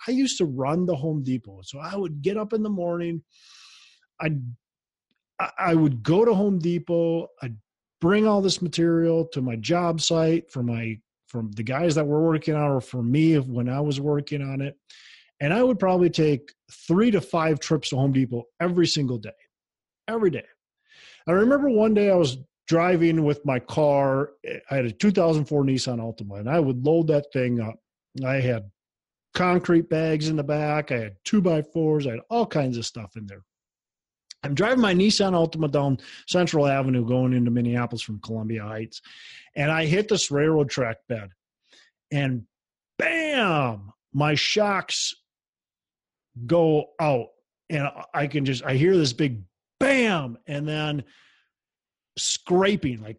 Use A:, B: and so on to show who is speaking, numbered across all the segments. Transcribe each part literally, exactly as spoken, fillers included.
A: I used to run the Home Depot. So I would get up in the morning. I'd, I would go to Home Depot. I'd bring all this material to my job site for my, from the guys that were working on it or for me when I was working on it. And I would probably take three to five trips to Home Depot every single day, every day. I remember one day I was driving with my car. I had a two thousand four Nissan Altima, and I would load that thing up. I had concrete bags in the back. I had two by fours. I had all kinds of stuff in there. I'm driving my Nissan Altima down Central Avenue going into Minneapolis from Columbia Heights, and I hit this railroad track bed, and bam, my shocks go out, and I can just, I hear this big bam, and then scraping like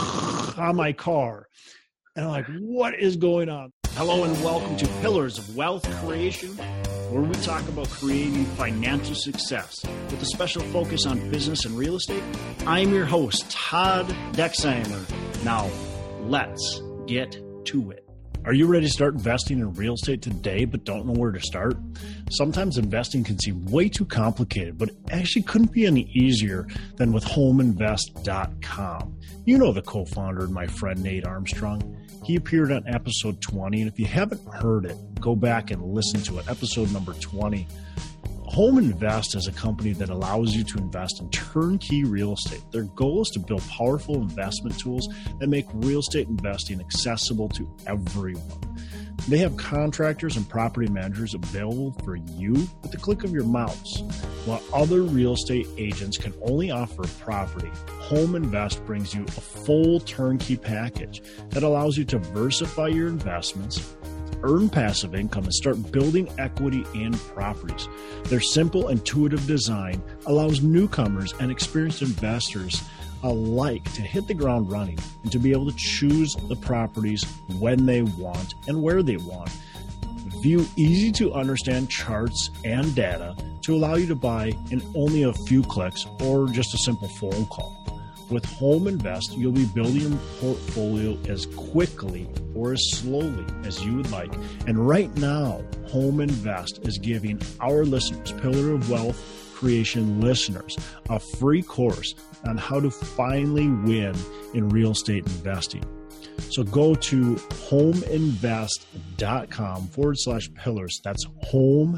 A: on my car. And I'm like, what is going on? Hello and welcome to Pillars of Wealth Creation, where we talk about creating financial success with a special focus on business and real estate. I'm your host, Todd Dexheimer. Now, let's get to it. Are you ready to start investing in real estate today but don't know where to start? Sometimes investing can seem way too complicated, but it actually couldn't be any easier than with home invest dot com. You know the co-founder and my friend Nate Armstrong. He appeared on episode twenty, and if you haven't heard it, go back and listen to it, episode number twenty. Home Invest is a company that allows you to invest in turnkey real estate. Their goal is to build powerful investment tools that make real estate investing accessible to everyone. They have contractors and property managers available for you with the click of your mouse. While other real estate agents can only offer property, Home Invest brings you a full turnkey package that allows you to diversify your investments, earn passive income, and start building equity in properties. Their simple, intuitive design allows newcomers and experienced investors alike to hit the ground running and to be able to choose the properties when they want and where they want. View easy to understand charts and data to allow you to buy in only a few clicks or just a simple phone call. With Home Invest, you'll be building your portfolio as quickly or as slowly as you would like. And right now, Home Invest is giving our listeners, Pillar of Wealth Creation listeners, a free course on how to finally win in real estate investing. So go to home invest dot com forward slash pillars. That's home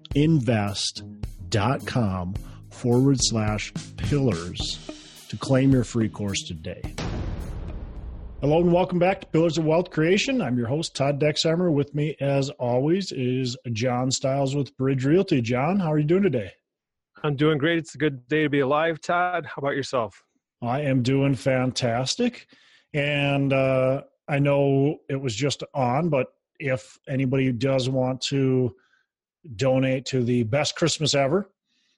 A: invest dot com forward slash pillars. To claim your free course today. Hello and welcome back to Pillars of Wealth Creation. I'm your host, Todd Dexheimer. With me, as always, is John Stiles with Bridge Realty. John, how are you doing today?
B: I'm doing great. It's a good day to be alive, Todd. How about yourself?
A: I am doing fantastic. And uh, I know it was just on, but if anybody does want to donate to the best Christmas ever,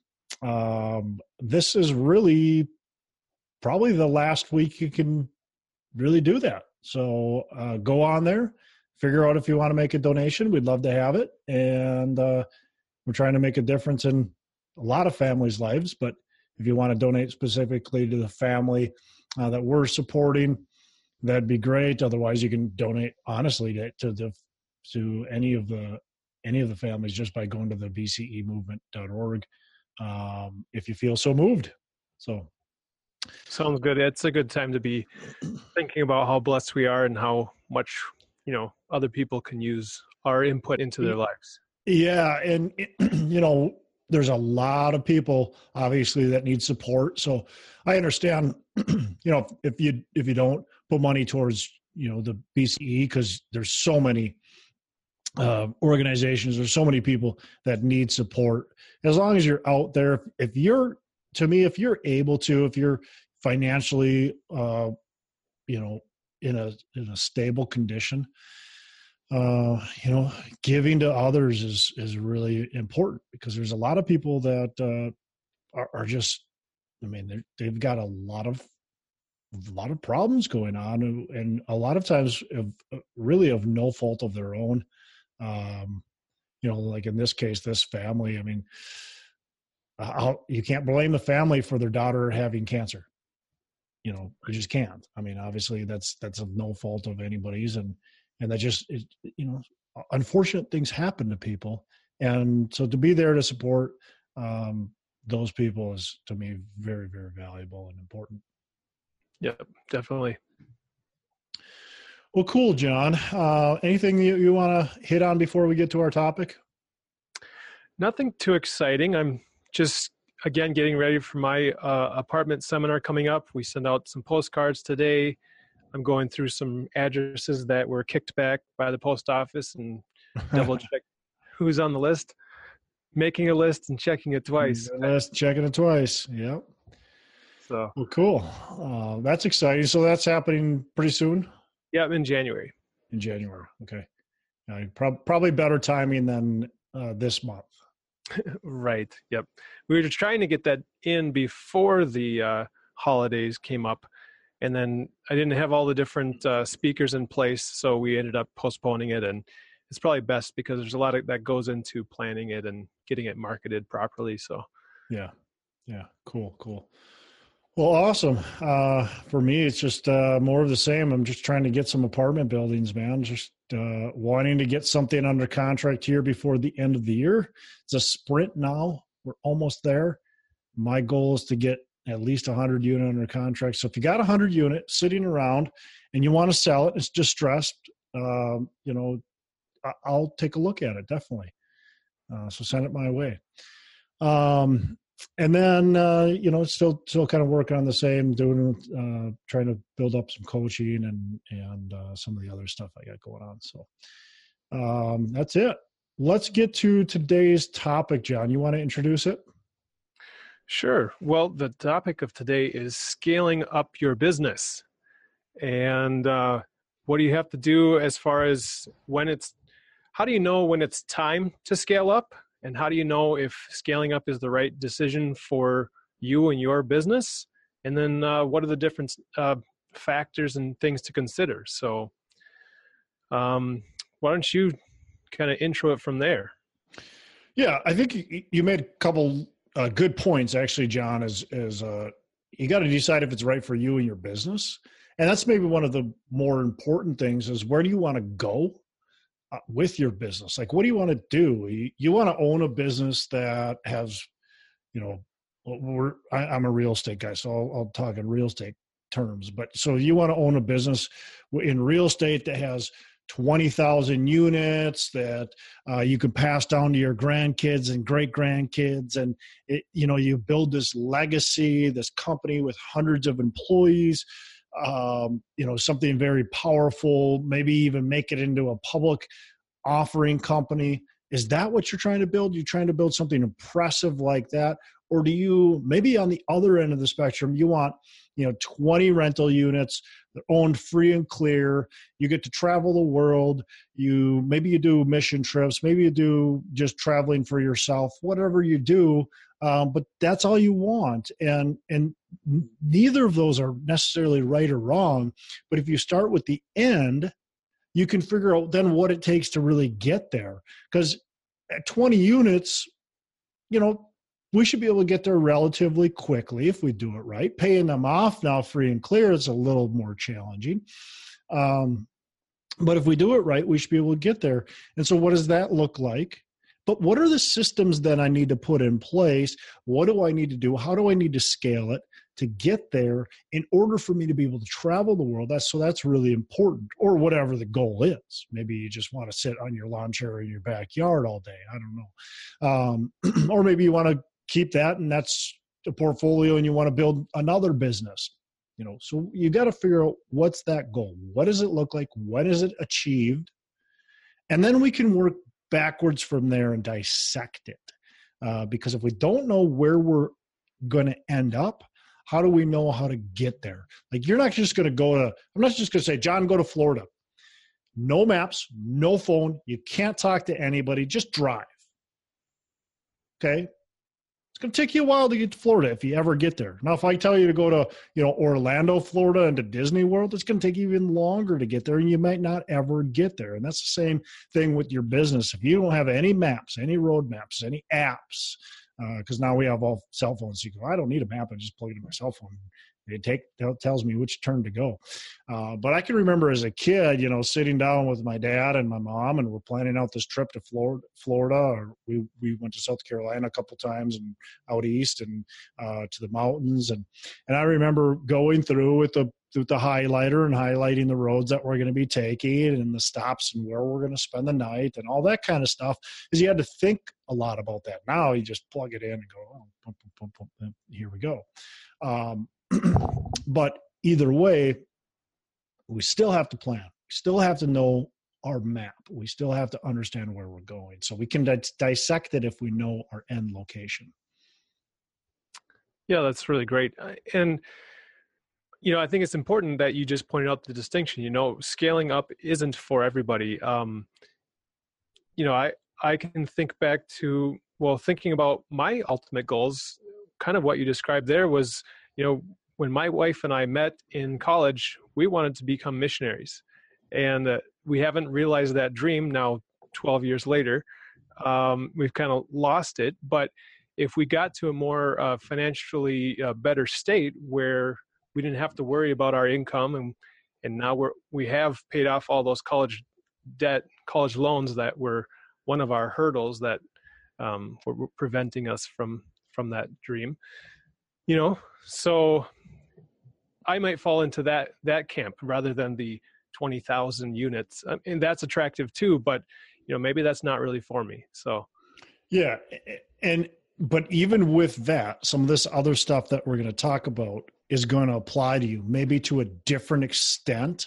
A: um, this is really probably the last week you can really do that. So uh, go on there, figure out if you want to make a donation. We'd love to have it. And uh, we're trying to make a difference in a lot of families' lives. But if you want to donate specifically to the family uh, that we're supporting, that'd be great. Otherwise, you can donate honestly to, to the to any of the any of the families just by going to the b c e movement dot org um, if you feel so moved. So.
B: Sounds good. It's a good time to be thinking about how blessed we are and how much, you know, other people can use our input into their lives.
A: Yeah. And, you know, there's a lot of people obviously that need support. So I understand, you know, if you, if you don't put money towards, you know, the B C E, because there's so many uh, organizations, there's so many people that need support. As long as you're out there, if you're, to me, if you're able to, if you're financially, uh, you know, in a in a stable condition, uh, you know, giving to others is is really important because there's a lot of people that uh, are, are just, I mean, they've got a lot of a lot of problems going on, and, and a lot of times, of, really of no fault of their own. Um, you know, like in this case, this family. I mean. Uh, you can't blame the family for their daughter having cancer. You know, you just can't. I mean, obviously that's, that's of no fault of anybody's. And, and that just, is, you know, unfortunate things happen to people. And so to be there to support um, those people is, to me, very, very valuable and important.
B: Yeah, definitely.
A: Well, cool, John. Uh, anything you, you want to hit on before we get to our topic?
B: Nothing too exciting. I'm just, again, getting ready for my uh, apartment seminar coming up. We send out some postcards today. I'm going through some addresses that were kicked back by the post office and double check who's on the list, making a list and checking it twice.
A: List, checking it twice. Yep.
B: So,
A: well, cool. Uh, that's exciting. So that's happening pretty soon?
B: Yeah, in January.
A: In January. Okay. Uh, pro- probably better timing than uh, this month.
B: Right. Yep. We were trying to get that in before the uh, holidays came up, and then I didn't have all the different uh, speakers in place, so we ended up postponing it. And it's probably best because there's a lot of that goes into planning it and getting it marketed properly. So,
A: yeah, yeah, cool, cool. Well, awesome. Uh, for me, it's just uh, more of the same. I'm just trying to get some apartment buildings, man. Just uh, wanting to get something under contract here before the end of the year. It's a sprint now. We're almost there. My goal is to get at least one hundred unit under contract. So if you got one hundred unit sitting around and you want to sell it, it's distressed, um, you know, I'll take a look at it, definitely. Uh, so send it my way. Um, and then, uh, you know, still, still kind of working on the same, doing, uh, trying to build up some coaching and, and, uh, some of the other stuff I got going on. So, um, that's it. Let's get to today's topic, John. You want to introduce it?
B: Sure. Well, the topic of today is scaling up your business. And, uh, what do you have to do as far as when it's, how do you know when it's time to scale up? And how do you know if scaling up is the right decision for you and your business? And then uh, what are the different uh, factors and things to consider? So um, why don't you kind of intro it from there?
A: Yeah, I think you made a couple uh, good points, actually, John, is, is uh, you got to decide if it's right for you and your business. And that's maybe one of the more important things is where do you want to go Uh, with your business? Like, what do you want to do? You, you want to own a business that has, you know, we're, I, I'm a real estate guy, so I'll, I'll talk in real estate terms. But so you want to own a business in real estate that has twenty thousand units that uh, you can pass down to your grandkids and great grandkids. And, it, you know, you build this legacy, this company with hundreds of employees, um, you know, something very powerful, maybe even make it into a public offering company. Is that what you're trying to build? You're trying to build something impressive like that? Or do you, maybe on the other end of the spectrum, you want, you know, twenty rental units that are owned free and clear. You get to travel the world. You, maybe you do mission trips. Maybe you do just traveling for yourself, whatever you do. Um, but that's all you want. And, and neither of those are necessarily right or wrong. But if you start with the end, you can figure out then what it takes to really get there. Because at twenty units, you know, we should be able to get there relatively quickly if we do it right. Paying them off now free and clear is a little more challenging. Um, but if we do it right, we should be able to get there. And so what does that look like? But what are the systems that I need to put in place? What do I need to do? How do I need to scale it to get there in order for me to be able to travel the world? That's so that's really important, or whatever the goal is. Maybe you just want to sit on your lawn chair in your backyard all day. I don't know. Um, or maybe you want to keep that and that's a portfolio and you want to build another business. You know, so you got to figure out what's that goal? What does it look like? When is it achieved? And then we can work backwards from there and dissect it. Uh, because if we don't know where we're going to end up, how do we know how to get there? Like, you're not just going to go to, I'm not just going to say, John, go to Florida. No maps, no phone. You can't talk to anybody. Just drive. Okay. It's going to take you a while to get to Florida if you ever get there. Now, if I tell you to go to, you know, Orlando, Florida, and to Disney World, it's going to take you even longer to get there, and you might not ever get there. And that's the same thing with your business. If you don't have any maps, any road maps, any apps, because uh, now we have all cell phones. You go, I don't need a map. I just plug it in my cell phone It take it tells me which turn to go. Uh, but I can remember as a kid, you know, sitting down with my dad and my mom, and we're planning out this trip to Florida. Florida, or we we went to South Carolina a couple times and out east and uh, to the mountains, and and I remember going through with the with the highlighter and highlighting the roads that we're going to be taking and the stops and where we're going to spend the night and all that kind of stuff. Because you had to think a lot about that. Now you just plug it in and go, oh, boom, boom, boom, boom, here we go. Um, but either way, we still have to plan. We still have to know our map. We still have to understand where we're going. So we can di- dissect it if we know our end location.
B: Yeah, that's really great. And you know, I think it's important that you just pointed out the distinction. You know, scaling up isn't for everybody. Um, you know, I, I can think back to, well, thinking about my ultimate goals, kind of what you described there was, you know, when my wife and I met in college, we wanted to become missionaries. And uh, we haven't realized that dream now twelve years later. Um, we've kind of lost it. But if we got to a more uh, financially uh, better state where we didn't have to worry about our income, and and now we're we have paid off all those college debt, college loans that were one of our hurdles that um, were preventing us from from that dream. You know, so I might fall into that that camp rather than the twenty thousand units, I mean, that's attractive too. But you know, maybe that's not really for me. So
A: yeah, and but even with that, some of this other stuff that we're going to talk about is going to apply to you, maybe to a different extent,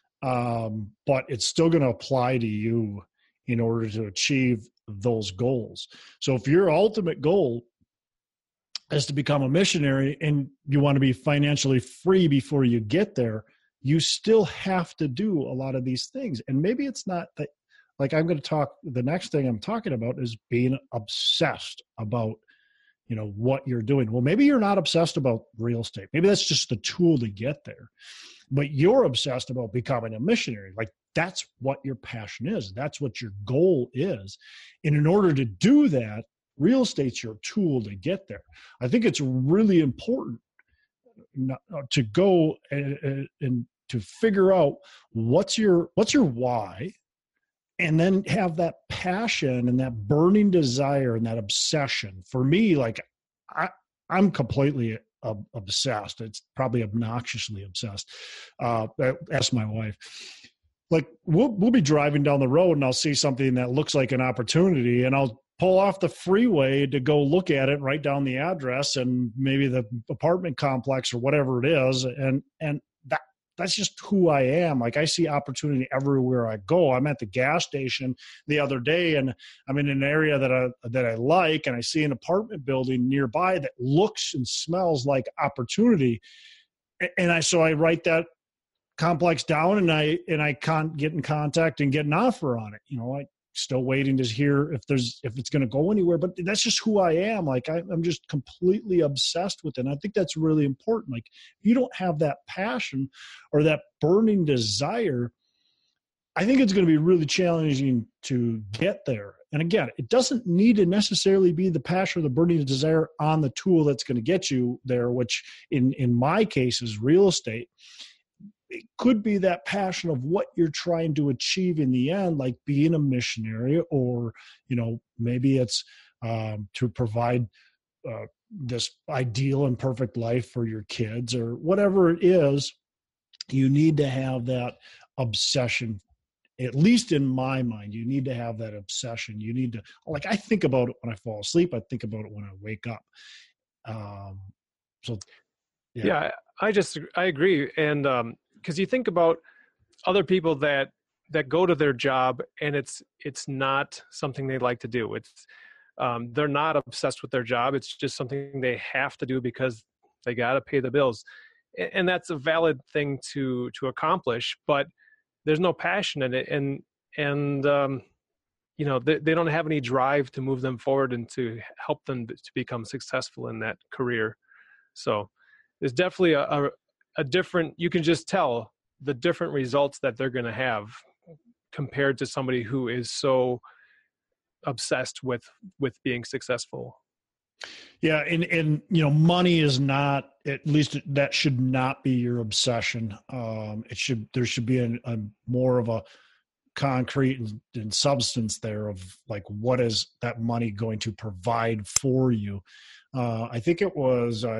A: um, but it's still going to apply to you in order to achieve those goals. So if your ultimate goal is to become a missionary and you want to be financially free before you get there, you still have to do a lot of these things. And maybe it's not that, like I'm going to talk, the next thing I'm talking about is being obsessed about, you know, what you're doing. Well, maybe you're not obsessed about real estate. Maybe that's just the tool to get there, but you're obsessed about becoming a missionary. Like that's what your passion is. That's what your goal is. And in order to do that, real estate's your tool to get there. I think it's really important not, to go and, and to figure out what's your, what's your why, and then have that passion and that burning desire and that obsession. For me, like I, I'm completely uh, obsessed. It's probably obnoxiously obsessed. Uh, ask my wife. Like we'll we'll be driving down the road and I'll see something that looks like an opportunity, and I'll pull off the freeway to go look at it and write down the address and maybe the apartment complex or whatever it is, and and that. That's just who I am. Like I see opportunity everywhere I go. I'm at the gas station the other day and I'm in an area that I, that I like, and I see an apartment building nearby that looks and smells like opportunity. And I, so I write that complex down and I, and I can't get in contact and get an offer on it. You know, I still waiting to hear if there's, if it's going to go anywhere, but that's just who I am. Like I, I'm just completely obsessed with it. And I think that's really important. Like if you don't have that passion or that burning desire, I think it's going to be really challenging to get there. And again, it doesn't need to necessarily be the passion or the burning desire on the tool that's going to get you there, which in, in my case is real estate. It could be that passion of what you're trying to achieve in the end, like being a missionary, or, you know, maybe it's um, to provide uh, this ideal and perfect life for your kids or whatever it is. You need to have that obsession. At least in my mind, you need to have that obsession. You need to, like, I think about it when I fall asleep. I think about it when I wake up. Um, so,
B: yeah, yeah I just, I agree. And, um, because you think about other people that that go to their job and it's it's not something they like to do. It's um, they're not obsessed with their job. It's just something they have to do because they got to pay the bills, and that's a valid thing to to accomplish. But there's no passion in it, and and um, you know they, they don't have any drive to move them forward and to help them to become successful in that career. So there's definitely a, a a different, you can just tell the different results that they're going to have compared to somebody who is so obsessed with, with being successful.
A: Yeah. And, and, you know, money is not, at least that should not be your obsession. Um, it should, there should be a, a more of a concrete and, and substance there of like, what is that money going to provide for you? Uh, I think it was, uh,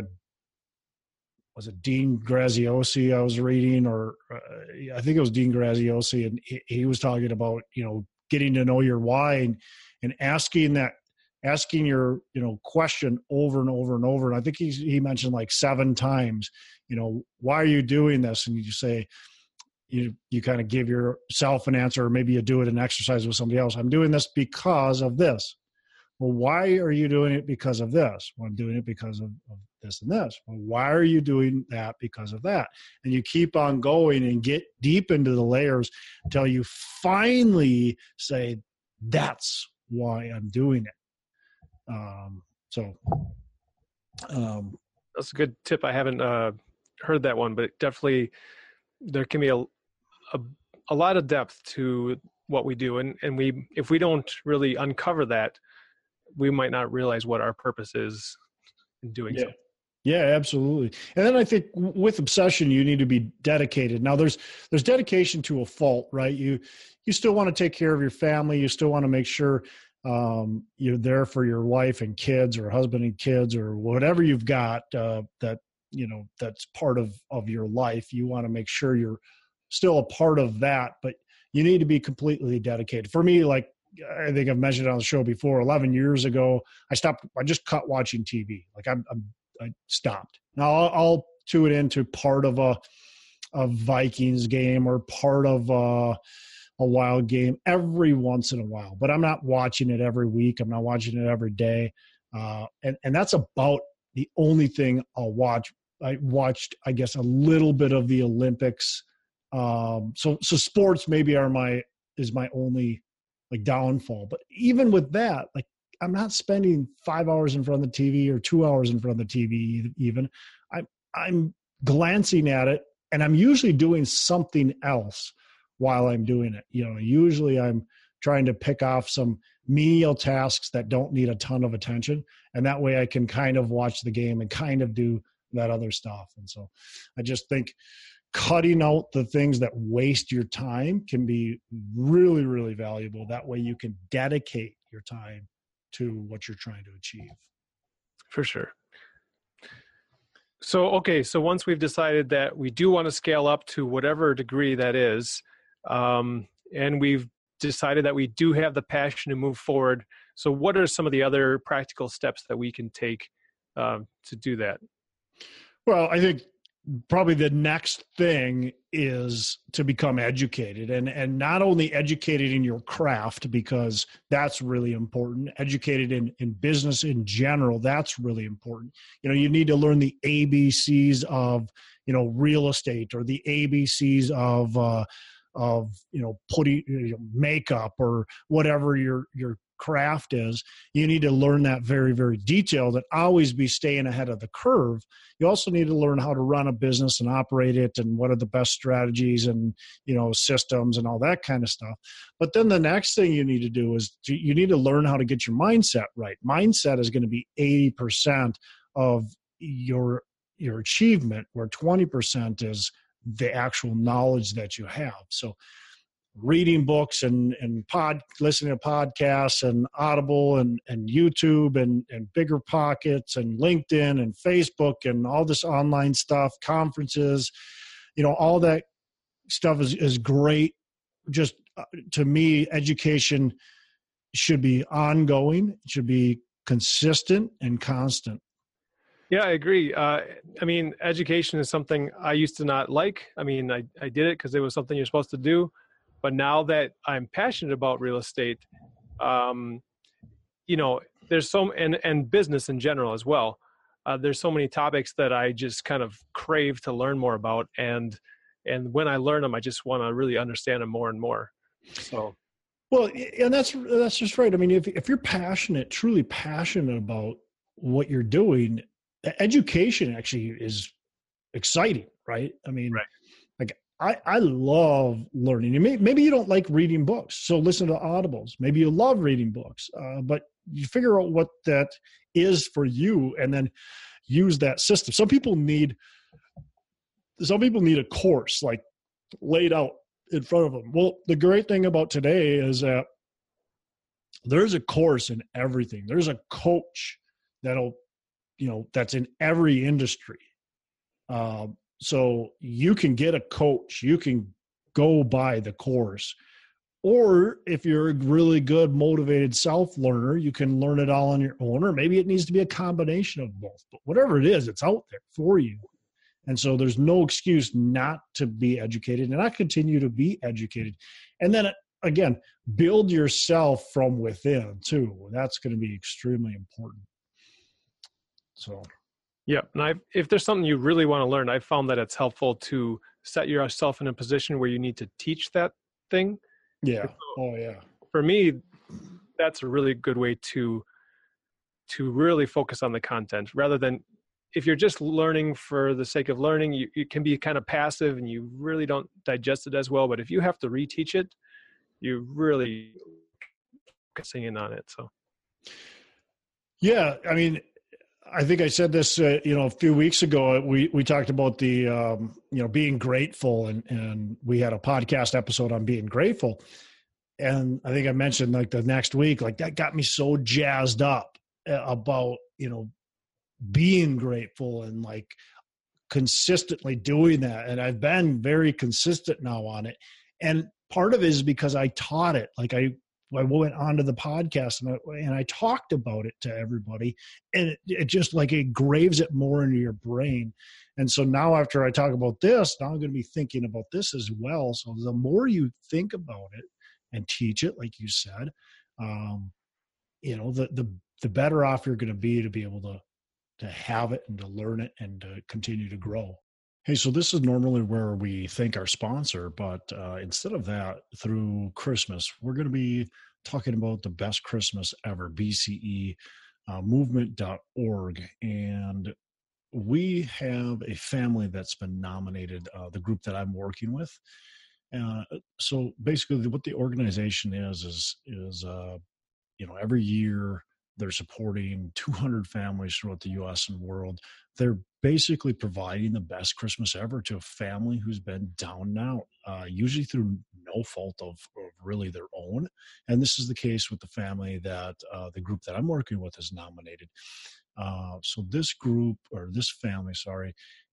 A: was it Dean Graziosi I was reading, or uh, I think it was Dean Graziosi, and he, he was talking about, you know, getting to know your why, and, and asking that, asking your, you know, question over and over and over. And I think he, he mentioned like seven times, you know, why are you doing this? And you say, you, you kind of give yourself an answer, or maybe you do it in exercise with somebody else. I'm doing this because of this. Well, why are you doing it because of this? Well, I'm doing it because of, of this and this. Well, why are you doing that because of that? And you keep on going and get deep into the layers until you finally say, that's why I'm doing it. Um, so. Um,
B: That's a good tip. I haven't uh, heard that one, but definitely there can be a, a, a lot of depth to what we do. And, and we, if we don't really uncover that, we might not realize what our purpose is in doing
A: yeah.
B: so.
A: Yeah, absolutely. And then I think with obsession, you need to be dedicated. Now there's, there's dedication to a fault, right? You, you still want to take care of your family. You still want to make sure um, you're there for your wife and kids, or husband and kids, or whatever you've got uh, that, you know, that's part of, of your life. You want to make sure you're still a part of that, but you need to be completely dedicated. For me, like, I think I've mentioned it on the show before, eleven years ago, I stopped, I just cut watching T V. Like I'm, I'm I stopped. Now I'll, I'll tune into part of a, a Vikings game or part of a, a Wild game every once in a while, but I'm not watching it every week. I'm not watching it every day. Uh, and, and that's about the only thing I'll watch. I watched, I guess, a little bit of the Olympics. Um, so, so sports maybe are my, is my only like downfall, but even with that, like, I'm not spending five hours in front of the T V or two hours in front of the T V even. I'm, I'm glancing at it, and I'm usually doing something else while I'm doing it. You know, usually I'm trying to pick off some menial tasks that don't need a ton of attention. And that way I can kind of watch the game and kind of do that other stuff. And so I just think cutting out the things that waste your time can be really, really valuable. That way you can dedicate your time to what you're trying to achieve.
B: For sure. So, okay. So once we've decided that we do want to scale up to whatever degree that is, um, and we've decided that we do have the passion to move forward. So what are some of the other practical steps that we can take um, to do that?
A: Well, I think probably the next thing is to become educated, and, and not only educated in your craft, because that's really important, educated in, in business in general. That's really important. You know, you need to learn the A B Cs of, you know, real estate, or the A B Cs of, uh, of, you know, putting, you know, makeup, or whatever your, your craft is. You need to learn that very, very detailed, and always be staying ahead of the curve. You also need to learn how to run a business and operate it, and what are the best strategies and, you know, systems and all that kind of stuff. But then the next thing you need to do is to, you need to learn how to get your mindset right. Mindset is going to be eighty percent of your, your achievement, where twenty percent is the actual knowledge that you have. So reading books and, and pod, listening to podcasts and Audible and, and YouTube and, and Bigger Pockets and LinkedIn and Facebook and all this online stuff, conferences, you know, all that stuff is, is great. Just uh, to me, education should be ongoing. It should be consistent and constant.
B: Yeah, I agree. Uh, I mean, education is something I used to not like. I mean, I, I did it because it was something you're supposed to do. But now that I'm passionate about real estate, um, you know, there's so, and, and business in general as well. Uh, there's so many topics that I just kind of crave to learn more about. And, and when I learn them, I just want to really understand them more and more. So,
A: well, and that's, that's just right. I mean, if, if you're passionate, truly passionate about what you're doing, education actually is exciting, right? I mean,
B: right.
A: like I, I love learning. You may, maybe you don't like reading books, so listen to audibles. Maybe you love reading books, uh, but you figure out what that is for you, and then use that system. Some people need, some people need a course like laid out in front of them. Well, the great thing about today is that there's a course in everything. There's a coach that'll, you know, that's in every industry. Um, so you can get a coach, you can go buy the course. Or if you're a really good, motivated self-learner, you can learn it all on your own, or maybe it needs to be a combination of both. But whatever it is, it's out there for you. And so there's no excuse not to be educated, and I continue to be educated. And then, again, build yourself from within, too. That's going to be extremely important. So,
B: yeah. And I, if there's something you really want to learn, I've found that it's helpful to set yourself in a position where you need to teach that thing.
A: Yeah. Oh, yeah.
B: For me, that's a really good way to to really focus on the content rather than if you're just learning for the sake of learning, you, you can be kind of passive and you really don't digest it as well. But if you have to reteach it, you really focusing in on it. So,
A: yeah, I mean, I think I said this, uh, you know, a few weeks ago. We we talked about the, um, you know, being grateful, and and we had a podcast episode on being grateful. And I think I mentioned like the next week, like that got me so jazzed up about, you know, being grateful and like consistently doing that. And I've been very consistent now on it. And part of it is because I taught it. Like I, I went onto the podcast and I, and I talked about it to everybody, and it, it just like it graves it more into your brain. And so now after I talk about this, now I'm going to be thinking about this as well. So the more you think about it and teach it, like you said, um, you know, the, the, the better off you're going to be to be able to, to have it and to learn it and to continue to grow. Hey, so this is normally where we thank our sponsor, but uh, instead of that, through Christmas, we're going to be talking about the best Christmas ever, B C E uh, movement dot org. And we have a family that's been nominated, uh, the group that I'm working with. Uh, so basically what the organization is, is, is uh, you know, every year they're supporting two hundred families throughout the U S and world. They're basically providing the best Christmas ever to a family who's been down and out, uh, usually through no fault of, of really their own. And this is the case with the family that uh, the group that I'm working with is nominated. Uh, so this group, or this family, sorry,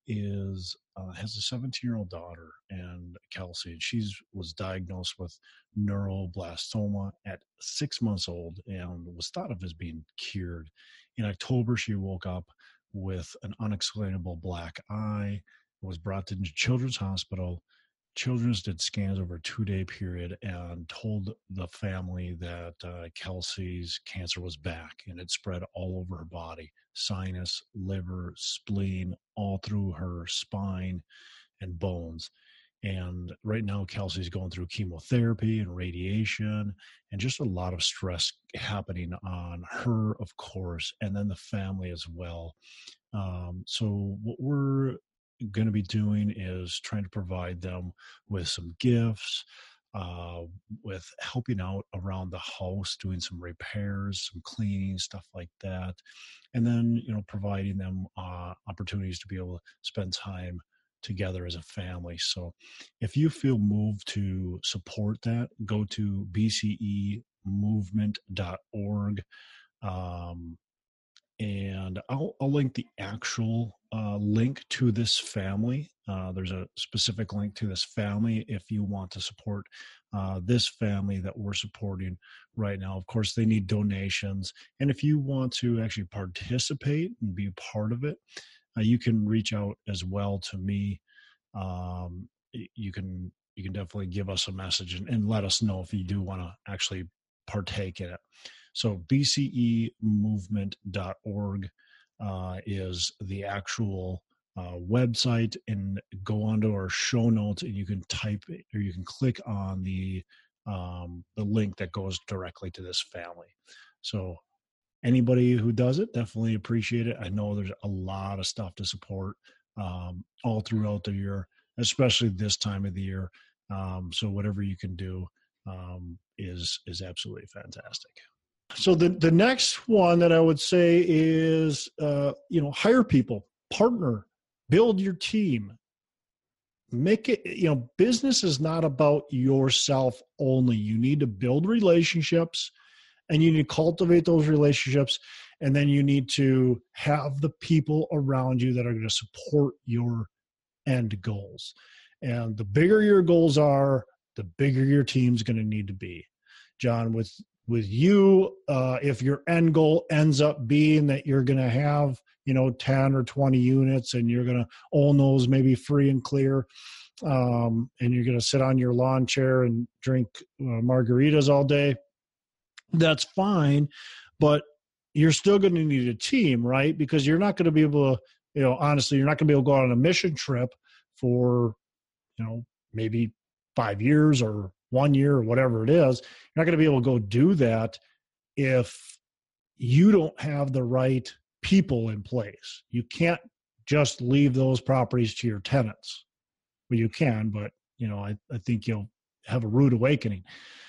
A: is uh, has a seventeen-year-old daughter, and Kelsey, and she was diagnosed with neuroblastoma at six months old and was thought of as being cured. In October, she woke up with an unexplainable black eye, was brought to Children's Hospital. Children's did scans over a two-day period and told the family that uh, Kelsey's cancer was back, and it spread all over her body, sinus, liver, spleen, all through her spine and bones. And right now, Kelsey's going through chemotherapy and radiation and just a lot of stress happening on her, of course, and then the family as well. Um, so what we're going to be doing is trying to provide them with some gifts, uh, with helping out around the house, doing some repairs, some cleaning, stuff like that. And then, you know, providing them uh, opportunities to be able to spend time together as a family. So if you feel moved to support that, go to B C E movement dot org. Um, and I'll, I'll link the actual uh, link to this family. Uh, there's a specific link to this family if you want to support uh, this family that we're supporting right now. Of course, they need donations. And if you want to actually participate and be part of it, uh, you can reach out as well to me. Um, you can you can definitely give us a message and, and let us know if you do want to actually partake in it. So B C E movement dot org uh, is the actual uh, website, and go onto our show notes and you can type it, or you can click on the um, the link that goes directly to this family. So anybody who does it, definitely appreciate it. I know there's a lot of stuff to support um, all throughout the year, especially this time of the year. Um, so whatever you can do um, is is absolutely fantastic. so the, the next one that I would say is, uh, you know, hire people, partner, build your team, make it, you know, business is not about yourself only. You need to build relationships and you need to cultivate those relationships. And then you need to have the people around you that are going to support your end goals. And the bigger your goals are, the bigger your team's going to need to be. John, with with you, uh, if your end goal ends up being that you're going to have, you know, ten or twenty units and you're going to own those maybe free and clear, um, and you're going to sit on your lawn chair and drink uh, margaritas all day, that's fine. But you're still going to need a team, right? Because you're not going to be able to, you know, honestly, you're not going to be able to go on a mission trip for, you know, maybe five years or one year or whatever it is. You're not going to be able to go do that if you don't have the right people in place. You can't just leave those properties to your tenants. Well, you can, but, you know, I, I think you'll have a rude awakening.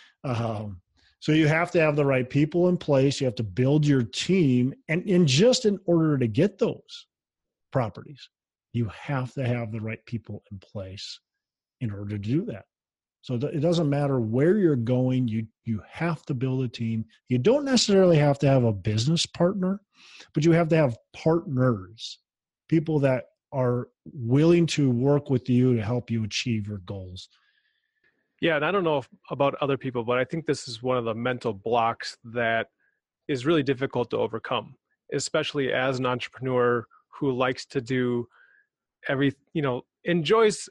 A: Um, so you have to have the right people in place. You have to build your team. And, and just in order to get those properties, you have to have the right people in place in order to do that. So it doesn't matter where you're going, you you have to build a team. You don't necessarily have to have a business partner, but you have to have partners, people that are willing to work with you to help you achieve your goals.
B: Yeah, and I don't know if, about other people, but I think this is one of the mental blocks that is really difficult to overcome, especially as an entrepreneur who likes to do every, you know, enjoys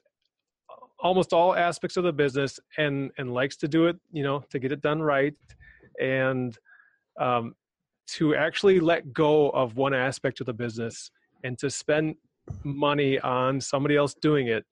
B: almost all aspects of the business and, and likes to do it, you know, to get it done right. And um, to actually let go of one aspect of the business and to spend money on somebody else doing it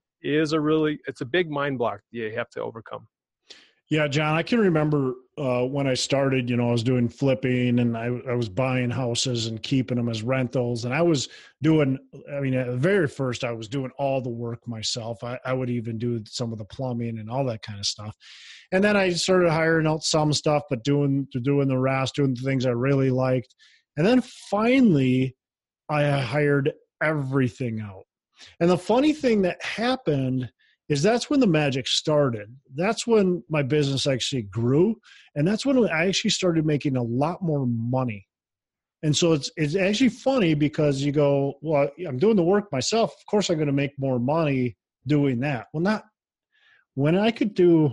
B: is a really, it's a big mind block you have to overcome.
A: Yeah, John, I can remember uh, when I started, you know, I was doing flipping and I, I was buying houses and keeping them as rentals. And I was doing, I mean, at the very first, I was doing all the work myself. I, I would even do some of the plumbing and all that kind of stuff. And then I started hiring out some stuff, but doing, doing the rest, doing the things I really liked. And then finally, I hired everything out. And the funny thing that happened is that's when the magic started. That's when my business actually grew. And that's when I actually started making a lot more money. And so it's it's actually funny because you go, well, I'm doing the work myself. Of course, I'm going to make more money doing that. Well, not when I could do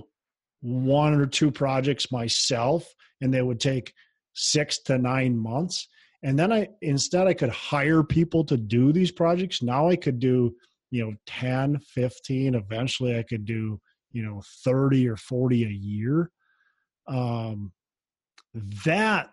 A: one or two projects myself and they would take six to nine months. And then I, instead I could hire people to do these projects. Now I could do, you know, ten, fifteen, eventually I could do, you know, thirty or forty a year. Um, that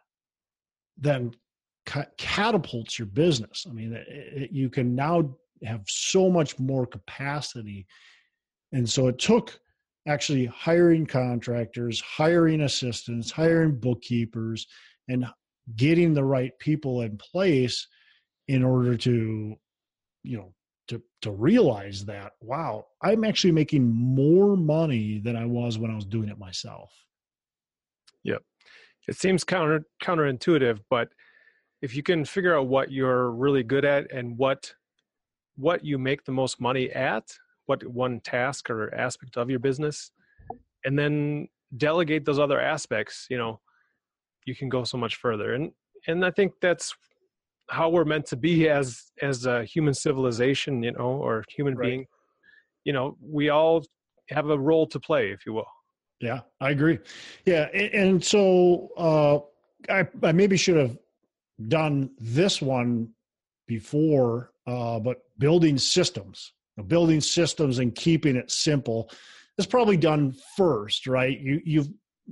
A: then ca- catapults your business. I mean, it, it, you can now have so much more capacity. And so it took actually hiring contractors, hiring assistants, hiring bookkeepers, and getting the right people in place in order to, you know, to to realize that, wow, I'm actually making more money than I was when I was doing it myself.
B: Yep. It seems counter counterintuitive, but if you can figure out what you're really good at and what what you make the most money at, what one task or aspect of your business, and then delegate those other aspects, you know, you can go so much further. And and I think that's how we're meant to be as as a human civilization, you know, or human
A: Right.
B: being. You know, we all have a role to play, if you will.
A: Yeah, I agree. Yeah, and, and so uh, I, I maybe should have done this one before, uh, but building systems, building systems and keeping it simple is probably done first, right? You you've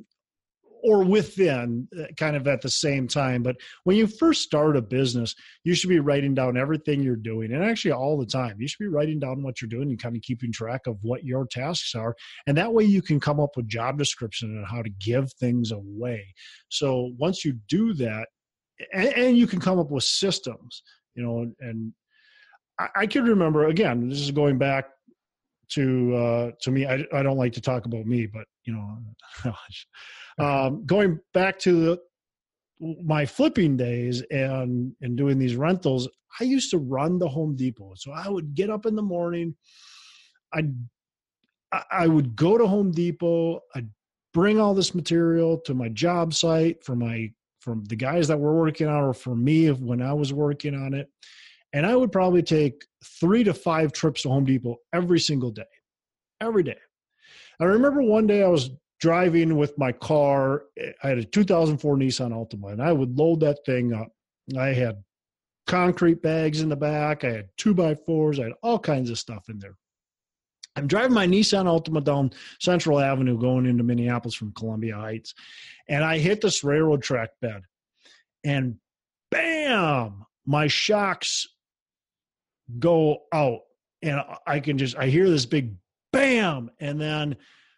A: or within kind of at the same time. But when you first start a business, you should be writing down everything you're doing. And actually all the time, you should be writing down what you're doing and kind of keeping track of what your tasks are. And that way you can come up with job description and how to give things away. So once you do that, and, and you can come up with systems, you know, and, and I, I can remember, again, this is going back to uh, to me. I, I don't like to talk about me, but, you know, um, going back to the, my flipping days and, and doing these rentals, I used to run the Home Depot. So I would get up in the morning. I'd, I would go to Home Depot. I'd bring all this material to my job site for my, from the guys that were working on it, or for me when I was working on it. And I would probably take three to five trips to Home Depot every single day, every day. I remember one day I was driving with my car. I had a two thousand four Nissan Altima, and I would load that thing up. I had concrete bags in the back. I had two by fours. I had all kinds of stuff in there. I'm driving my Nissan Altima down Central Avenue going into Minneapolis from Columbia Heights, and I hit this railroad track bed, and bam, my shocks go out, and I can just, I hear this big bam, and then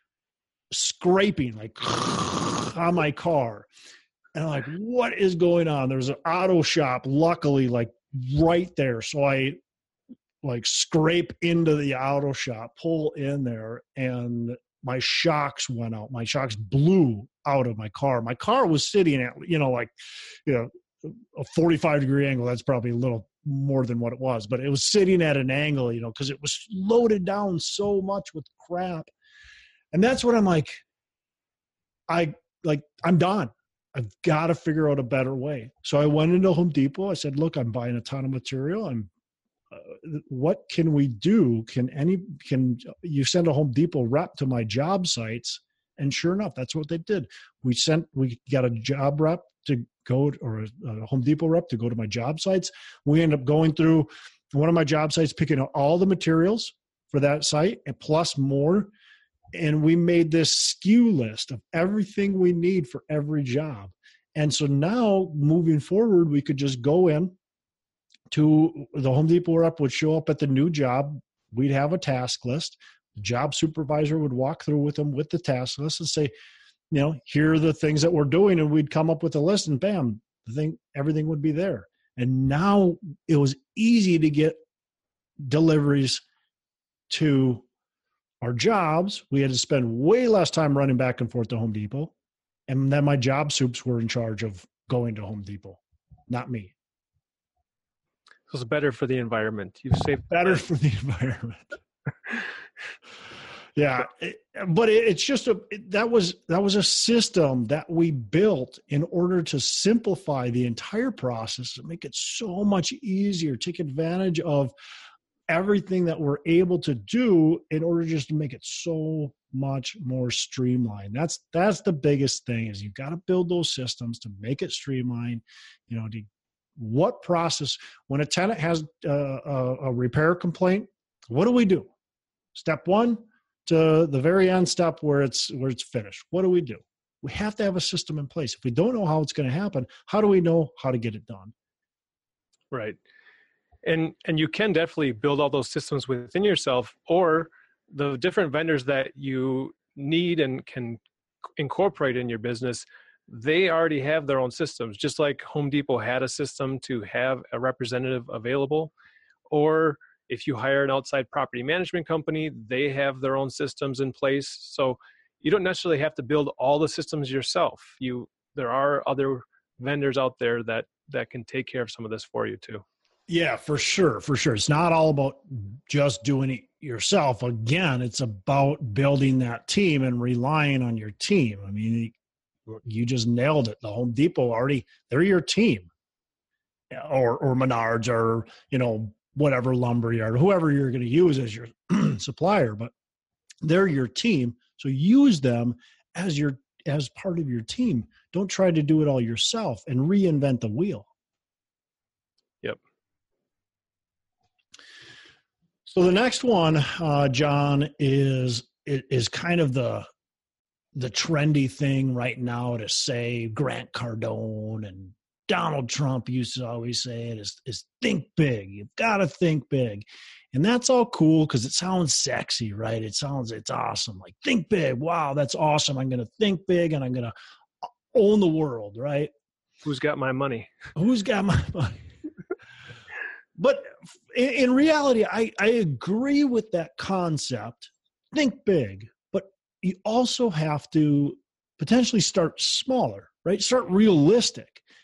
A: scraping like on my car. And I'm like, what is going on? There's an auto shop, luckily, like right there. So I like scrape into the auto shop, pull in there, and my shocks went out. My shocks blew out of my car. My car was sitting at, you know, like, you know, a forty-five degree angle. That's probably a little more than what it was, but it was sitting at an angle, you know, because it was loaded down so much with crap. And that's what I'm like, I like, I'm done. I've got to figure out a better way. So I went into Home Depot. I said, look, I'm buying a ton of material. I'm, uh, what can we do? Can any, can you send a Home Depot rep to my job sites? And sure enough, that's what they did. We sent, we got a job rep to go, or a, a Home Depot rep to go to my job sites. We end up going through one of my job sites, picking up all the materials for that site and plus more. And we made this S K U list of everything we need for every job. And so now moving forward, we could just go in to the Home Depot rep would show up at the new job. We'd have a task list. The job supervisor would walk through with them with the task list and say, you know, here are the things that we're doing. And we'd come up with a list, and bam, the thing, everything would be there. And now it was easy to get deliveries to our jobs. We had to spend way less time running back and forth to Home Depot. And then my job soups were in charge of going to Home Depot, not me.
B: So it's better for the environment. You've saved
A: better for the environment. Yeah. It, but it, it's just a, it, that was, that was a system that we built in order to simplify the entire process, to make it so much easier, take advantage of everything that we're able to do in order just to make it so much more streamlined. That's, that's the biggest thing, is you've got to build those systems to make it streamlined. You know, to, what process, when a tenant has a, a, a repair complaint, what do we do? Step one to the very end step where it's, where it's finished. What do we do? We have to have a system in place. If we don't know how it's going to happen, how do we know how to get it done?
B: Right. And and you can definitely build all those systems within yourself, or the different vendors that you need and can incorporate in your business, they already have their own systems. Just like Home Depot had a system to have a representative available, or if you hire an outside property management company, they have their own systems in place. So you don't necessarily have to build all the systems yourself. You there are other vendors out there that that can take care of some of this for you too.
A: Yeah, for sure. For sure. It's not all about just doing it yourself. Again, it's about building that team and relying on your team. I mean, you just nailed it. The Home Depot already, they're your team, or, or Menards, or, you know, whatever lumberyard, whoever you're going to use as your supplier, but they're your team. So use them as your, as part of your team. Don't try to do it all yourself and reinvent the wheel.
B: Yep.
A: So the next one, uh, John, is is kind of the the trendy thing right now to say. Grant Cardone and Donald Trump used to always say it is, is think big. You've got to think big. And that's all cool because it sounds sexy, right? It sounds, it's awesome. Like, think big. Wow, that's awesome. I'm going to think big and I'm going to own the world, right?
B: Who's got my money?
A: Who's got my money? But in, in reality, I, I agree with that concept. Think big, but you also have to potentially start smaller, right? Start realistic.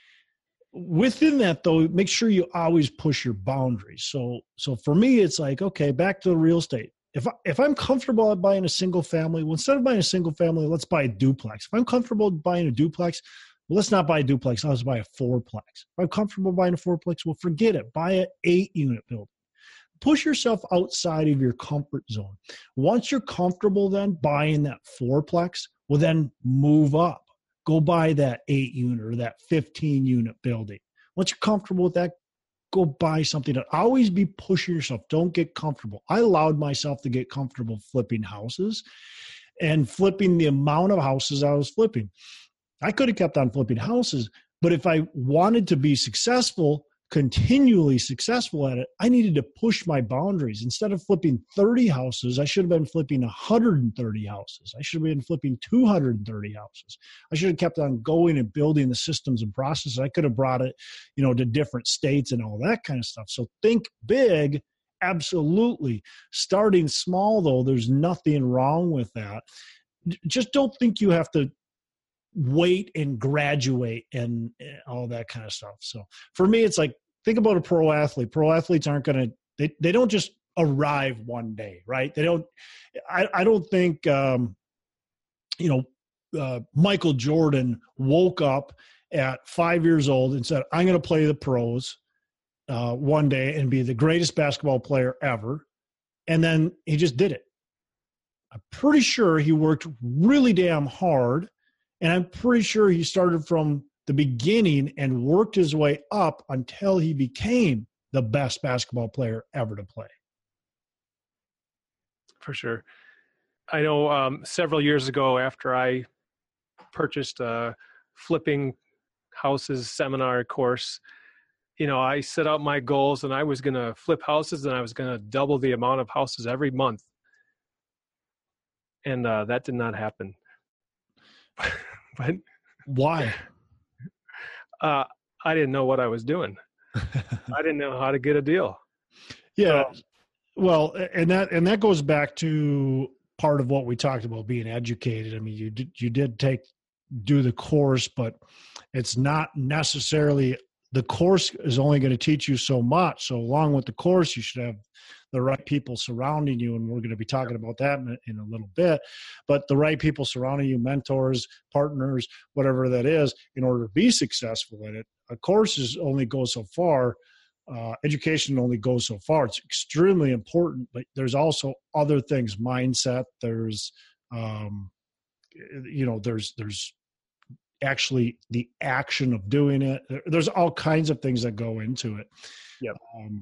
A: within that though, make sure you always push your boundaries. So, so for me, it's like, okay, back to the real estate. If I, if I'm comfortable at buying a single family, well, instead of buying a single family, let's buy a duplex. If I'm comfortable buying a duplex, well, let's not buy a duplex. Let's buy a fourplex. If I'm comfortable buying a fourplex, well, forget it. Buy an eight unit building. Push yourself outside of your comfort zone. Once you're comfortable then buying that fourplex, well, then move up. Go buy that eight unit or that fifteen unit building. Once you're comfortable with that, go buy something. Always be pushing yourself. Don't get comfortable. I allowed myself to get comfortable flipping houses and flipping the amount of houses I was flipping. I could have kept on flipping houses, but if I wanted to be successful, continually successful at it, I needed to push my boundaries. Instead of flipping thirty houses, I should have been flipping one hundred thirty houses. I should have been flipping two hundred thirty houses. I should have kept on going and building the systems and processes. I could have brought it, you know, to different states and all that kind of stuff. So think big, absolutely. Starting small, though, there's nothing wrong with that. Just don't think you have to wait and graduate and all that kind of stuff. So for me, it's like, think about a pro athlete. Pro athletes aren't going to, they, they don't just arrive one day, right? They don't, I, I don't think, um, you know, uh, Michael Jordan woke up at five years old and said, I'm going to play the pros uh, one day and be the greatest basketball player ever. And then he just did it. I'm pretty sure he worked really damn hard. And I'm pretty sure he started from the beginning and worked his way up until he became the best basketball player ever to play.
B: For sure. I know um, several years ago, after I purchased a flipping houses seminar course, you know, I set out my goals and I was going to flip houses and I was going to double the amount of houses every month. And uh, that did not happen. But
A: why?
B: Uh, I didn't know what I was doing. I didn't know how to get a deal.
A: Yeah. So, well, and that, and that goes back to part of what we talked about, being educated. I mean, you did, you did take, do the course, but it's not necessarily, the course is only going to teach you so much. So along with the course, you should have the right people surrounding you. And we're going to be talking about that in a, in a little bit, but the right people surrounding you, mentors, partners, whatever that is, in order to be successful in it. A course is only goes so far. Uh, education only goes so far. It's extremely important, but there's also other things, mindset. There's, um, you know, there's, there's actually the action of doing it. There's all kinds of things that go into it.
B: Yep.
A: Um,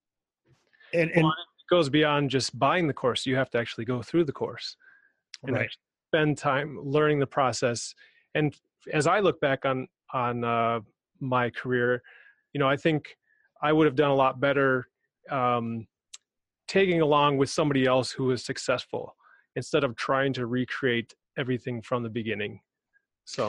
A: and, and
B: well, it goes beyond just buying the course. You have to actually go through the course and
A: right.
B: spend time learning the process. And as I look back on, on uh, my career, you know, I think I would have done a lot better um, tagging along with somebody else who was successful instead of trying to recreate everything from the beginning. So,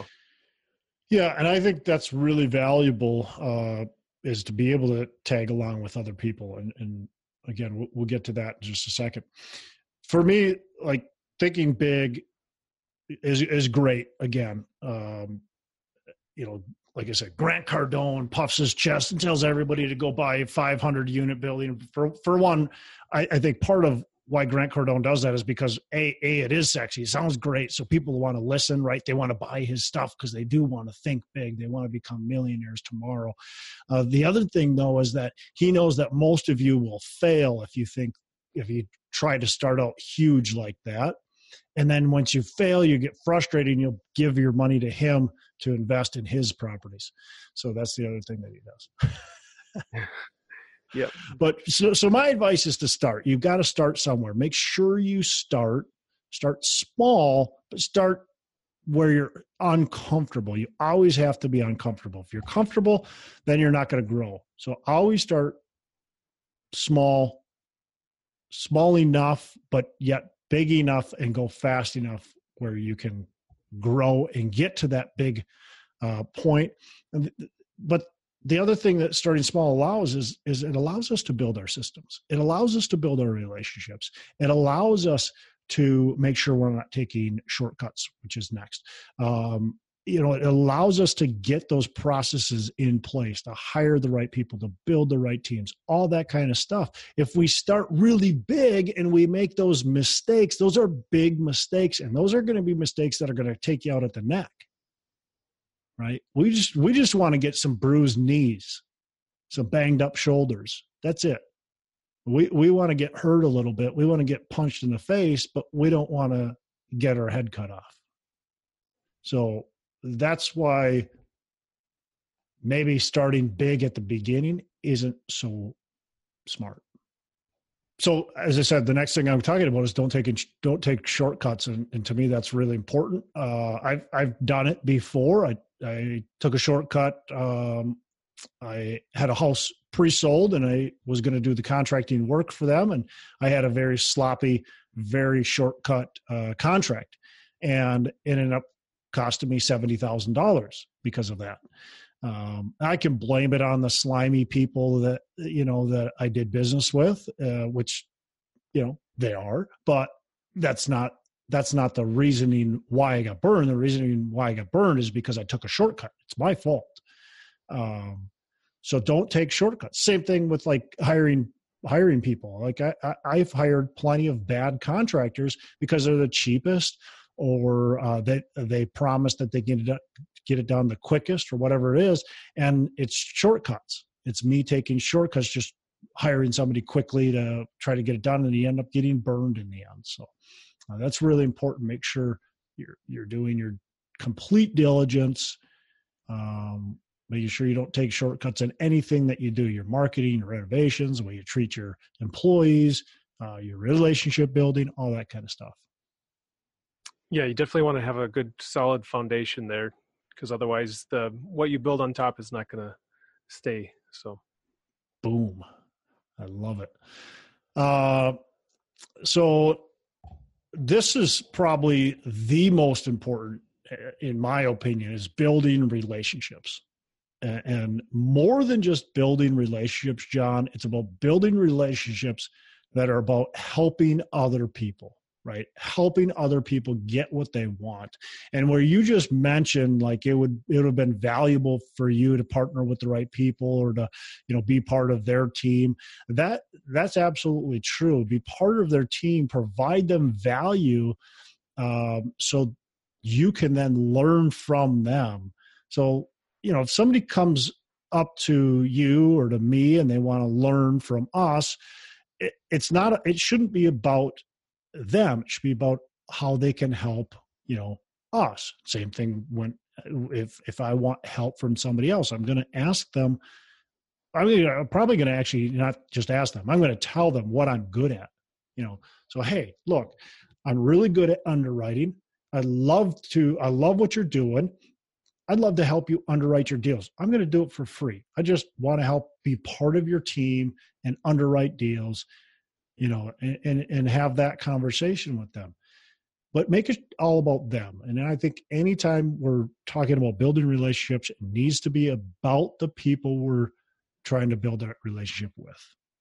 A: yeah. And I think that's really valuable, uh, is to be able to tag along with other people. And, and again, we'll, we'll get to that in just a second. For me, like, thinking big is, is great. Again, um, you know, like I said, Grant Cardone puffs his chest and tells everybody to go buy a five hundred unit building. For, for one, I, I think part of why Grant Cardone does that is because a, a, it is sexy. It sounds great. So people want to listen, right? They want to buy his stuff because they do want to think big. They want to become millionaires tomorrow. Uh, the other thing though, is that he knows that most of you will fail if you think, if you try to start out huge like that. And then once you fail, you get frustrated and you'll give your money to him to invest in his properties. So that's the other thing that he does.
B: Yep.
A: But so, so my advice is to start. You've got to start somewhere. Make sure you start, start small, but start where you're uncomfortable. You always have to be uncomfortable. If you're comfortable, then you're not going to grow. So always start small, small enough, but yet big enough, and go fast enough where you can grow and get to that big uh, point. And, but the other thing that starting small allows is, is it allows us to build our systems. It allows us to build our relationships. It allows us to make sure we're not taking shortcuts, which is next. Um, you know, it allows us to get those processes in place, to hire the right people, to build the right teams, all that kind of stuff. If we start really big and we make those mistakes, those are big mistakes, and those are going to be mistakes that are going to take you out at the neck, right? We just, we just want to get some bruised knees, some banged up shoulders. That's it. We, we want to get hurt a little bit. We want to get punched in the face, but we don't want to get our head cut off. So that's why maybe starting big at the beginning isn't so smart. So as I said, the next thing I'm talking about is don't take don't take shortcuts, and, and to me that's really important. Uh, I've I've done it before. I I took a shortcut. Um, I had a house pre-sold, and I was going to do the contracting work for them, and I had a very sloppy, very shortcut uh, contract, and it ended up costing me seventy thousand dollars because of that. Um, I can blame it on the slimy people that, you know, that I did business with, uh, which, you know, they are, but that's not, that's not the reasoning why I got burned. The reasoning why I got burned is because I took a shortcut. It's my fault. Um, so don't take shortcuts. Same thing with like hiring, hiring people. Like I, I I've hired plenty of bad contractors because they're the cheapest, or uh, that they, they promise that they get it, get it done the quickest or whatever it is. And it's shortcuts. It's me taking shortcuts, just hiring somebody quickly to try to get it done, and you end up getting burned in the end. So uh, that's really important. Make sure you're, you're doing your complete diligence, um, making sure you don't take shortcuts in anything that you do, your marketing, your renovations, the way you treat your employees, uh, your relationship building, all that kind of stuff.
B: Yeah, you definitely want to have a good solid foundation there, because otherwise the what you build on top is not going to stay. So
A: boom. I love it. Uh, so this is probably the most important, in my opinion, is building relationships. And more than just building relationships, John, it's about building relationships that are about helping other people, right? Helping other people get what they want. And where you just mentioned, like it would, it would have been valuable for you to partner with the right people, or to, you know, be part of their team. That that's absolutely true. Be part of their team, provide them value, um, so you can then learn from them. So, you know, if somebody comes up to you or to me and they want to learn from us, it, it's not, it shouldn't be about them. It should be about how they can help, you know, us. Same thing when, if, if I want help from somebody else, I'm going to ask them, I'm, gonna, I'm probably going to actually not just ask them, I'm going to tell them what I'm good at, you know? So, hey, look, I'm really good at underwriting. I love to, I love what you're doing. I'd love to help you underwrite your deals. I'm going to do it for free. I just want to help be part of your team and underwrite deals, you know, and, and, and have that conversation with them, but make it all about them. And I think anytime we're talking about building relationships, it needs to be about the people we're trying to build that relationship with.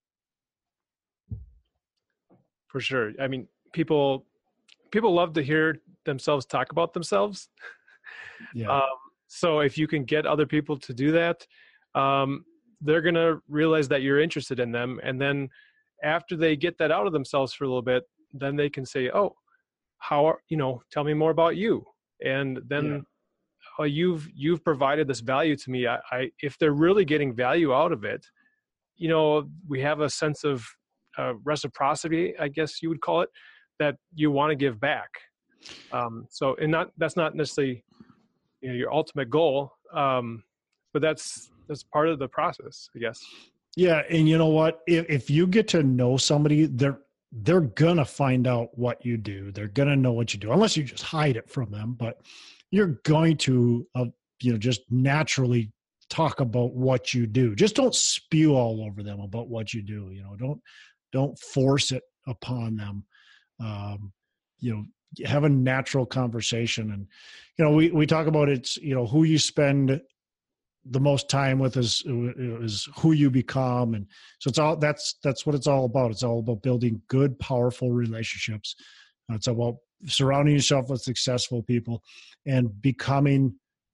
B: For sure. I mean, people, people love to hear themselves talk about themselves.
A: Yeah.
B: Um, so if you can get other people to do that, um, they're going to realize that you're interested in them. And then after they get that out of themselves for a little bit, then they can say, oh, how are, you know, tell me more about you. And then yeah. oh, you've, you've provided this value to me. I, I, if they're really getting value out of it, you know, we have a sense of uh, reciprocity, I guess you would call it, that you want to give back. Um, so, and not, that's not necessarily, you know, your ultimate goal. Um, but that's, that's part of the process, I guess.
A: Yeah. And you know what, if, if you get to know somebody, they're, they're going to find out what you do. They're going to know what you do, unless you just hide it from them, but you're going to, uh, you know, just naturally talk about what you do. Just don't spew all over them about what you do. You know, don't, don't force it upon them. Um, you know, have a natural conversation. And, you know, we, we talk about it's, you know, who you spend the most time with is, is who you become. And so it's all, that's, that's what it's all about. It's all about building good, powerful relationships. Uh, it's about surrounding yourself with successful people and becoming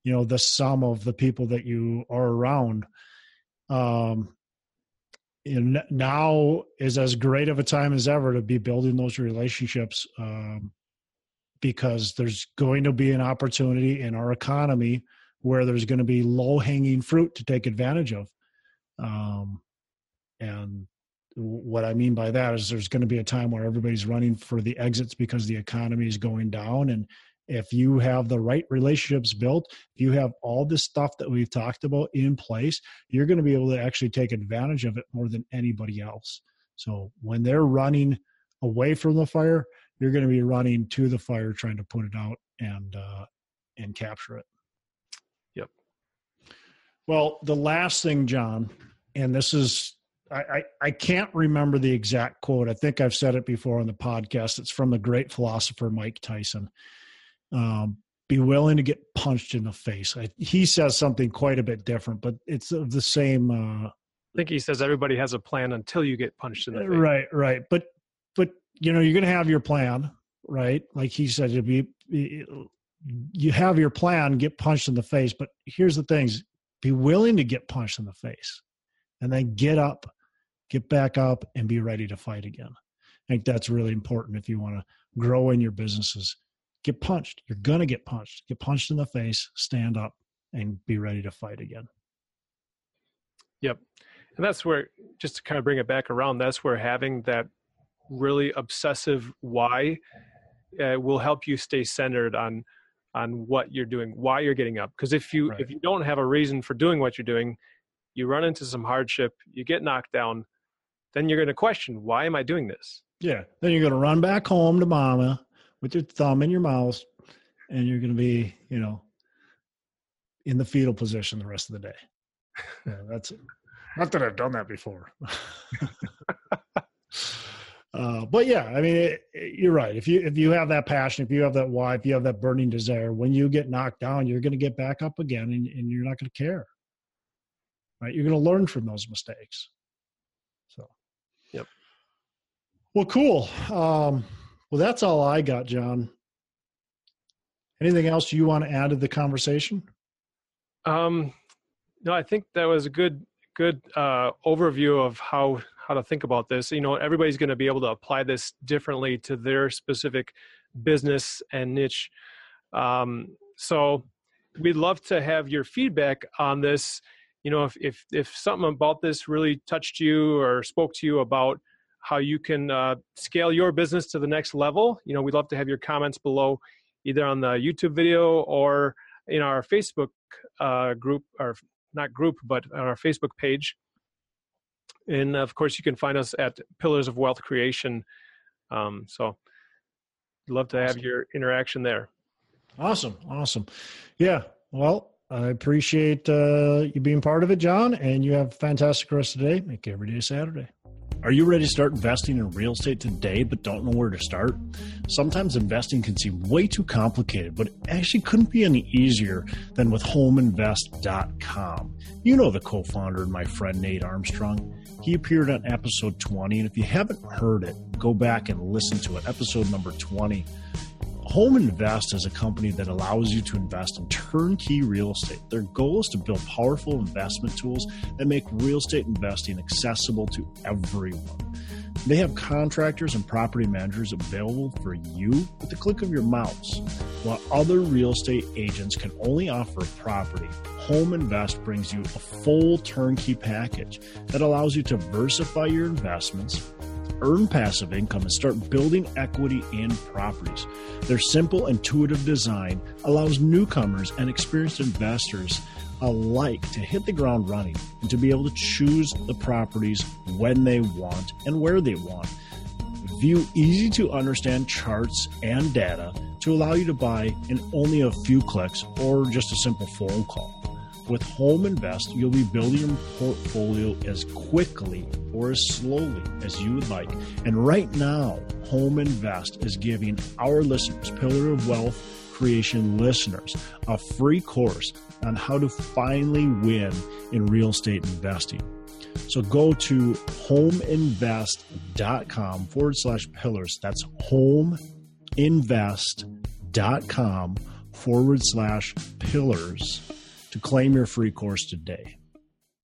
A: you know, the sum of the people that you are around. Um, and now is as great of a time as ever to be building those relationships, um, because there's going to be an opportunity in our economy where there's going to be low-hanging fruit to take advantage of. Um, and what I mean by that is there's going to be a time where everybody's running for the exits because the economy is going down. And if you have the right relationships built, if you have all this stuff that we've talked about in place, you're going to be able to actually take advantage of it more than anybody else. So when they're running away from the fire, you're going to be running to the fire, trying to put it out and, uh, and capture it.
B: Yep.
A: Well, the last thing, John, and this is, I, I, I can't remember the exact quote. I think I've said it before on the podcast. It's from the great philosopher, Mike Tyson. Um, be willing to get punched in the face. I, he says something quite a bit different, but it's of the same. Uh,
B: I think he says everybody has a plan until you get punched in the face.
A: Right, right. But, but you know, you're going to have your plan, right? Like he said, to be, you have your plan, get punched in the face. But here's the things: be willing to get punched in the face, and then get up, get back up, and be ready to fight again. I think that's really important if you want to grow in your businesses. Get punched. You're going to get punched. Get punched in the face, stand up, and be ready to fight again.
B: Yep. And that's where, just to kind of bring it back around, that's where having that really obsessive why uh, will help you stay centered on on what you're doing, why you're getting up. Because if you
A: Right.
B: if you don't have a reason for doing what you're doing, you run into some hardship, you get knocked down, then you're going to question, why am I doing this?
A: Yeah. Then you're going to run back home to mama with your thumb in your mouth, and you're going to be, you know, in the fetal position the rest of the day. Yeah, that's it. Not that I've done that before. uh, but yeah, I mean, it, it, you're right. If you, if you have that passion, if you have that why, if you have that burning desire, when you get knocked down, you're going to get back up again, and, and you're not going to care, right? You're going to learn from those mistakes. So,
B: yep.
A: Well, cool. Um, Well, that's all I got, John. Anything else you want to add to the conversation?
B: Um, no, I think that was a good, good uh, overview of how how to think about this. You know, everybody's going to be able to apply this differently to their specific business and niche. Um, so, we'd love to have your feedback on this. You know, if if if something about this really touched you or spoke to you about how you can uh, scale your business to the next level, you know, we'd love to have your comments below, either on the YouTube video or in our Facebook uh, group, or not group, but on our Facebook page. And of course, you can find us at Pillars of Wealth Creation. Um, so we'd love to have
A: Awesome.
B: your interaction there.
A: Awesome. Awesome. Yeah. Well, I appreciate uh, you being part of it, John, and you have a fantastic rest of the day. Make every day Saturday. Are you ready to start investing in real estate today but don't know where to start? Sometimes investing can seem way too complicated, but it actually couldn't be any easier than with home invest dot com. You know the co-founder and my friend Nate Armstrong. He appeared on episode twenty, and if you haven't heard it, go back and listen to it, episode number twenty. Home Invest is a company that allows you to invest in turnkey real estate. Their goal is to build powerful investment tools that make real estate investing accessible to everyone. They have contractors and property managers available for you with the click of your mouse. While other real estate agents can only offer a property, Home Invest brings you a full turnkey package that allows you to diversify your investments, earn passive income, and start building equity in properties. Their simple, intuitive design allows newcomers and experienced investors alike to hit the ground running and to be able to choose the properties when they want and where they want. View easy to understand charts and data to allow you to buy in only a few clicks or just a simple phone call. With Home Invest, you'll be building your portfolio as quickly or as slowly as you would like. And right now, Home Invest is giving our listeners, Pillar of Wealth Creation listeners, a free course on how to finally win in real estate investing. So go to homeinvest.com forward slash pillars. That's homeinvest.com forward slash pillars to claim your free course today.